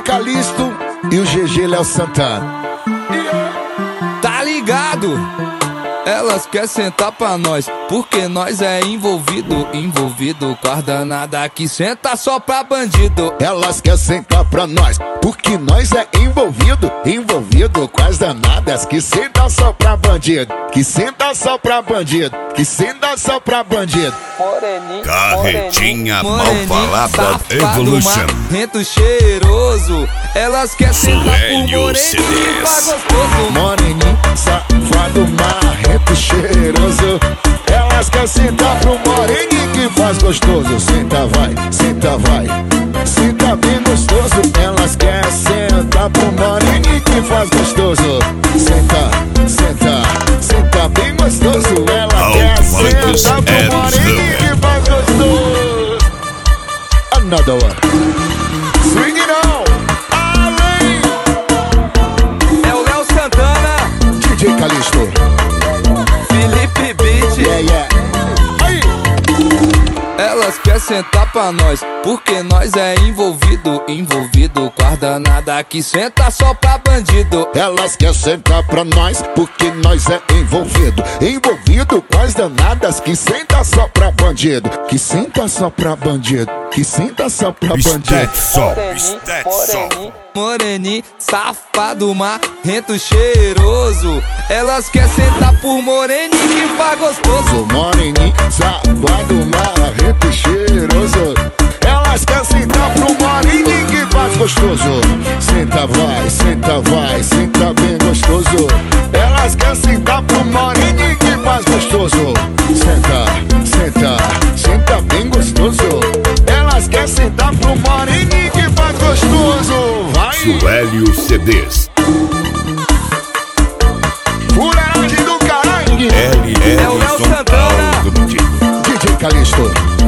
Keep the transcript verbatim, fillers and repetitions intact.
Calixto e o G G Léo Santana. Tá ligado? Elas querem sentar pra nós, porque nós é envolvido, envolvido com as danadas que senta só pra bandido. Elas querem sentar pra nós, porque nós é envolvido, envolvido com as danadas que senta só pra bandido, que senta só pra bandido, que senta só pra bandido. Moreninho, Carretinha mal falada safado, Evolution. marrento cheiroso. Elas querem sentar por Suélio moreninho C Ds. gostoso. Moreninho, safado, marrento cheiroso. Elas querem sentar pro moreninho que faz gostoso. Senta vai, senta vai, senta bem gostoso. Elas querem sentar pro moreninho que faz gostoso. Senta, senta, senta bem gostoso. Ela quer sentar pro moreninho que faz gostoso. Another one. Swing it on. Além. É o Léo Santana, D J Calixto. Felipe Beat. Yeah, yeah. Aí. Elas querem sentar pra nós, porque nós é envolvido, envolvido com as danadas que senta só pra bandido. Elas querem sentar pra nós, porque nós é envolvido, envolvido com as danadas que senta só pra bandido, que senta só pra bandido, que senta só pra bandido. Stat só, moreninho, stat só. moreninho. Moreninho, safado, marrento cheiroso. Elas querem sentar por moreninho que faz gostoso. Moreninho, safado, marrento cheiroso. Elas querem sentar pro moreninho que faz gostoso. Senta vai, senta vai, senta bem gostoso. Elas querem sentar pro moreninho que faz gostoso. Senta, senta, senta bem gostoso. Elas querem sentar pro moreninho que faz gostoso. Vai! Suélio C Ds. Fuleiragem do caralho. L L É o Léo São Santana. Paulo do Motivo. D J Calixto.